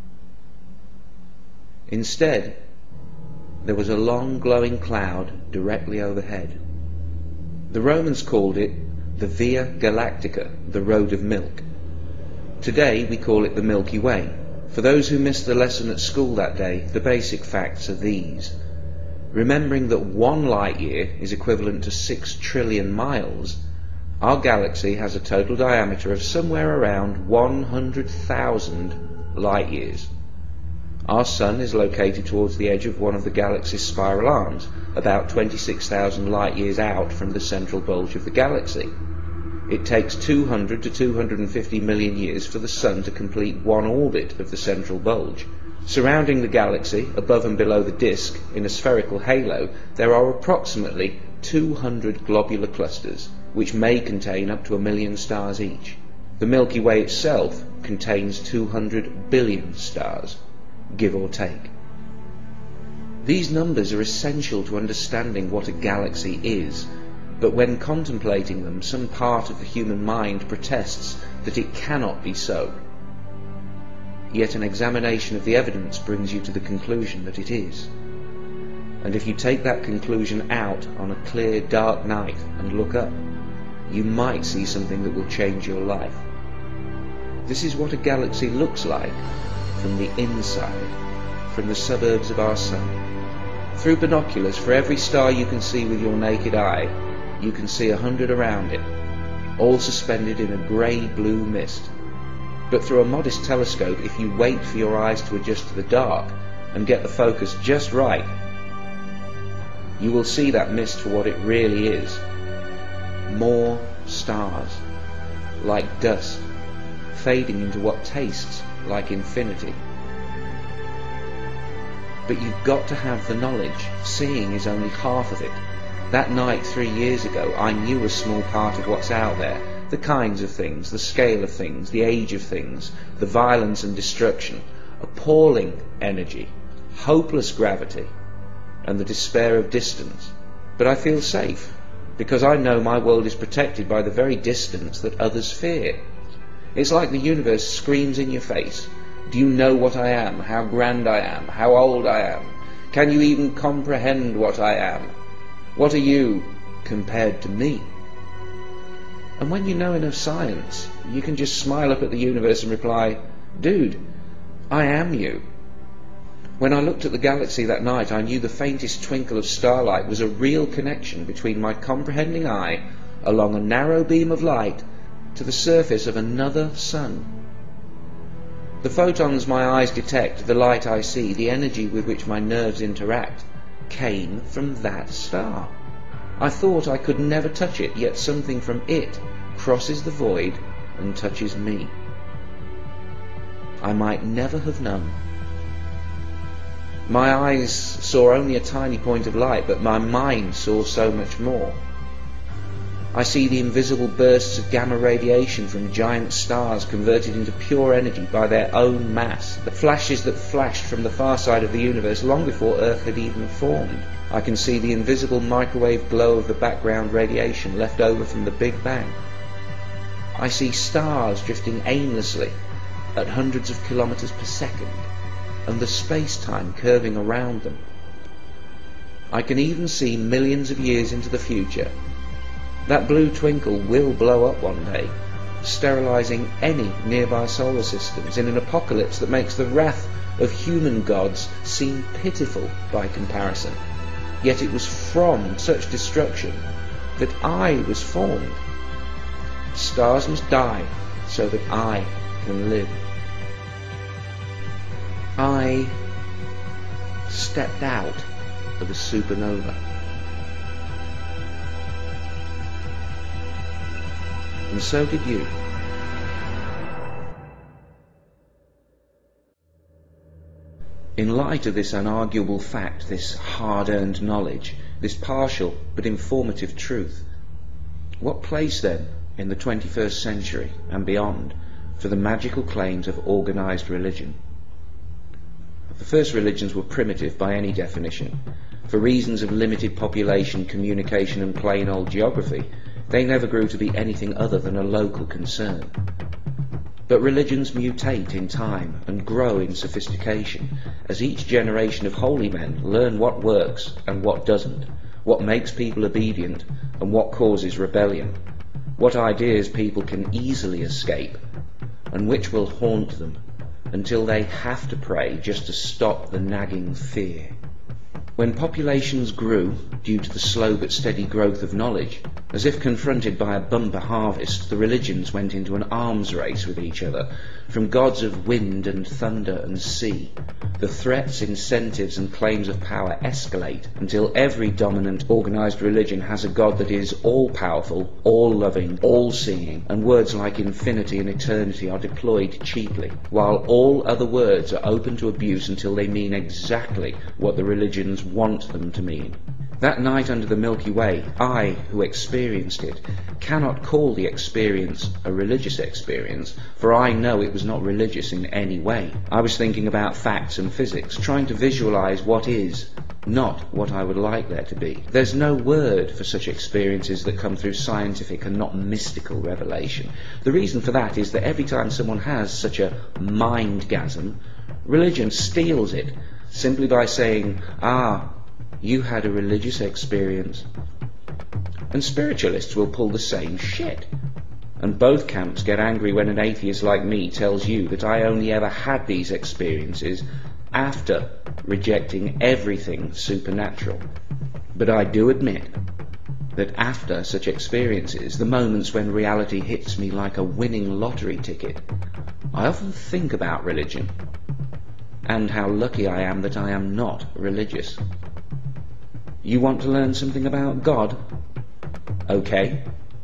Instead, there was a long glowing cloud directly overhead. The Romans called it the Via Galactica, the Road of Milk. Today we call it the Milky Way. For those who missed the lesson at school that day, the basic facts are these. Remembering that one light year is equivalent to six trillion miles, our galaxy has a total diameter of somewhere around one hundred thousand light years. Our sun is located towards the edge of one of the galaxy's spiral arms, about twenty-six thousand light years out from the central bulge of the galaxy. It takes two hundred to two hundred fifty million years for the Sun to complete one orbit of the central bulge. Surrounding the galaxy, above and below the disk, in a spherical halo, there are approximately two hundred globular clusters, which may contain up to a million stars each. The Milky Way itself contains two hundred billion stars, give or take. These numbers are essential to understanding what a galaxy is, but when contemplating them, some part of the human mind protests that it cannot be so. Yet an examination of the evidence brings you to the conclusion that it is. And if you take that conclusion out on a clear, dark night and look up, you might see something that will change your life. This is what a galaxy looks like from the inside, from the suburbs of our sun. Through binoculars, for every star you can see with your naked eye, you can see a hundred around it, all suspended in a grey-blue mist. But through a modest telescope, if you wait for your eyes to adjust to the dark and get the focus just right, you will see that mist for what it really is. More stars, like dust, fading into what tastes like infinity. But you've got to have the knowledge. Seeing is only half of it. That night three years ago, I knew a small part of what's out there. The kinds of things, the scale of things, the age of things, the violence and destruction, appalling energy, hopeless gravity, and the despair of distance. But I feel safe, because I know my world is protected by the very distance that others fear. It's like the universe screams in your face. Do you know what I am, how grand I am, how old I am? Can you even comprehend what I am? What are you compared to me? And when you know enough science, you can just smile up at the universe and reply, dude, I am you. When I looked at the galaxy that night, I knew the faintest twinkle of starlight was a real connection between my comprehending eye along a narrow beam of light to the surface of another sun. The photons my eyes detect, the light I see, the energy with which my nerves interact, came from that star. I thought I could never touch it, yet something from it crosses the void and touches me. I might never have known. My eyes saw only a tiny point of light, but my mind saw so much more. I see the invisible bursts of gamma radiation from giant stars converted into pure energy by their own mass, the flashes that flashed from the far side of the universe long before Earth had even formed. I can see the invisible microwave glow of the background radiation left over from the Big Bang. I see stars drifting aimlessly at hundreds of kilometers per second, and the space-time curving around them. I can even see millions of years into the future. That blue twinkle will blow up one day, sterilizing any nearby solar systems in an apocalypse that makes the wrath of human gods seem pitiful by comparison. Yet it was from such destruction that I was formed. Stars must die so that I can live. I stepped out of a supernova. And so did you. In light of this unarguable fact, this hard-earned knowledge, this partial but informative truth, what place then in the twenty-first century and beyond for the magical claims of organized religion? The first religions were primitive by any definition. For reasons of limited population, communication and plain old geography, they never grew to be anything other than a local concern. But religions mutate in time and grow in sophistication as each generation of holy men learn what works and what doesn't, what makes people obedient and what causes rebellion, what ideas people can easily escape and which will haunt them until they have to pray just to stop the nagging fear. When populations grew due to the slow but steady growth of knowledge, as if confronted by a bumper harvest, the religions went into an arms race with each other, from gods of wind and thunder and sea. The threats, incentives and claims of power escalate until every dominant organised religion has a god that is all-powerful, all-loving, all-seeing, and words like infinity and eternity are deployed cheaply, while all other words are open to abuse until they mean exactly what the religions want them to mean. That night under the Milky Way, I, who experienced it, cannot call the experience a religious experience, for I know it was not religious in any way. I was thinking about facts and physics, trying to visualize what is, not what I would like there to be. There's no word for such experiences that come through scientific and not mystical revelation. The reason for that is that every time someone has such a mindgasm, religion steals it, simply by saying, ah, you had a religious experience. And spiritualists will pull the same shit. And both camps get angry when an atheist like me tells you that I only ever had these experiences after rejecting everything supernatural. But I do admit that after such experiences, the moments when reality hits me like a winning lottery ticket, I often think about religion, and how lucky I am that I am not religious. You want to learn something about God? Okay.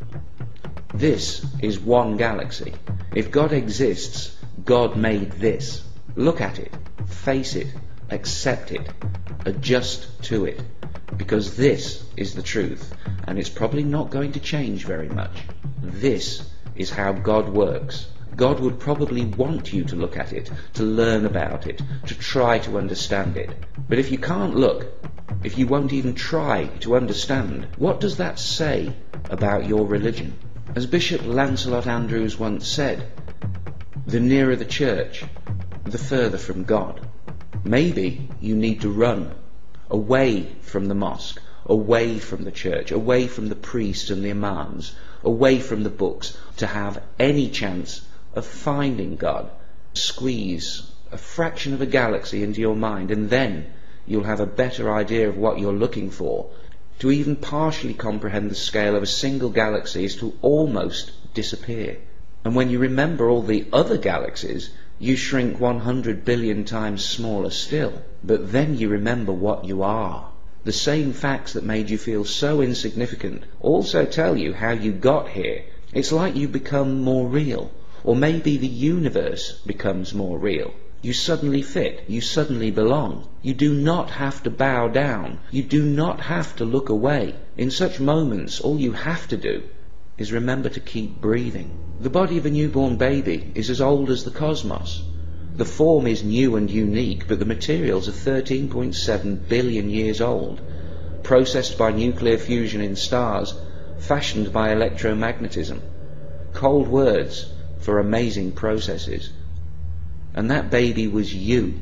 This is one galaxy. If God exists, God made this. Look at it, face it, accept it, adjust to it, because this is the truth, and it's probably not going to change very much. This is how God works. God would probably want you to look at it, to learn about it, to try to understand it. But if you can't look, if you won't even try to understand, what does that say about your religion? As Bishop Lancelot Andrewes once said, the nearer the church, the further from God. Maybe you need to run away from the mosque, away from the church, away from the priest and the imams, away from the books, to have any chance of finding God. Squeeze a fraction of a galaxy into your mind, and then you'll have a better idea of what you're looking for. To even partially comprehend the scale of a single galaxy is to almost disappear. And when you remember all the other galaxies, you shrink one hundred billion times smaller still. But then you remember what you are. The same facts that made you feel so insignificant also tell you how you got here. It's like you become more real. Or maybe the universe becomes more real. You suddenly fit. You suddenly belong. You do not have to bow down. You do not have to look away. In such moments, all you have to do is remember to keep breathing. The body of a newborn baby is as old as the cosmos. The form is new and unique, but the materials are thirteen point seven billion years old, processed by nuclear fusion in stars, fashioned by electromagnetism. Cold words for amazing processes. And that baby was you,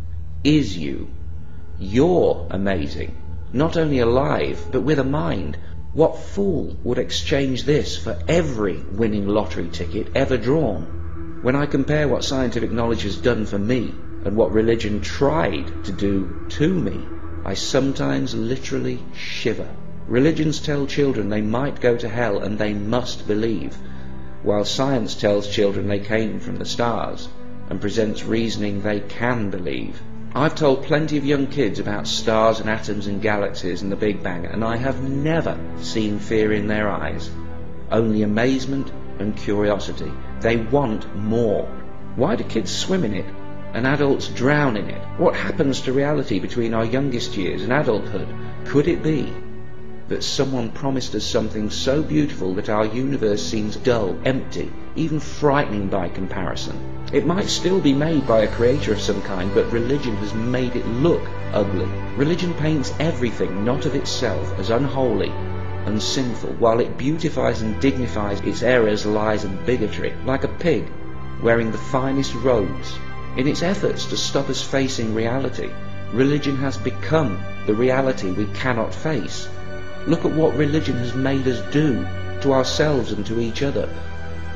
is you. You're amazing, not only alive, but with a mind. What fool would exchange this for every winning lottery ticket ever drawn? When I compare what scientific knowledge has done for me and what religion tried to do to me, I sometimes literally shiver. Religions tell children they might go to hell and they must believe, while science tells children they came from the stars and presents reasoning they can believe. I've told plenty of young kids about stars and atoms and galaxies and the Big Bang, and I have never seen fear in their eyes, only amazement and curiosity. They want more. Why do kids swim in it and adults drown in it? What happens to reality between our youngest years and adulthood? Could it be that someone promised us something so beautiful that our universe seems dull, empty, even frightening by comparison? It might still be made by a creator of some kind, but religion has made it look ugly. Religion paints everything not of itself as unholy and sinful, while it beautifies and dignifies its errors, lies and bigotry, like a pig wearing the finest robes. In its efforts to stop us facing reality, religion has become the reality we cannot face. Look at what religion has made us do to ourselves and to each other.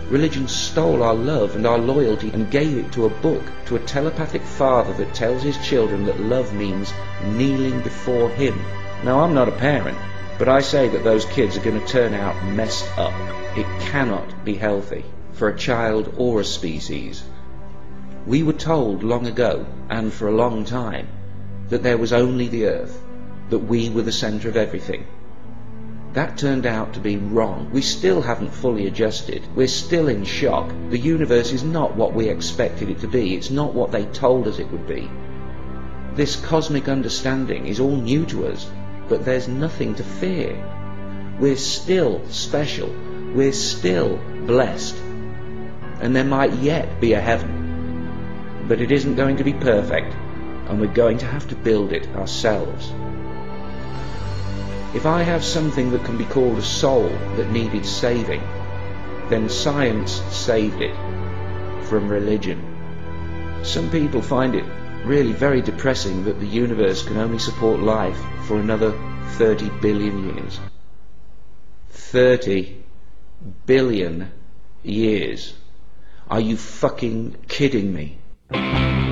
Religion stole our love and our loyalty and gave it to a book, to a telepathic father that tells his children that love means kneeling before him. Now, I'm not a parent, but I say that those kids are going to turn out messed up. It cannot be healthy for a child or a species. We were told long ago, and for a long time, that there was only the Earth, that we were the centre of everything. That turned out to be wrong. We still haven't fully adjusted. We're still in shock. The universe is not what we expected it to be. It's not what they told us it would be. This cosmic understanding is all new to us, but there's nothing to fear. We're still special. We're still blessed. And there might yet be a heaven. But it isn't going to be perfect, and we're going to have to build it ourselves. If I have something that can be called a soul that needed saving, then science saved it from religion. Some people find it really very depressing that the universe can only support life for another thirty billion years. thirty billion years. Are you fucking kidding me?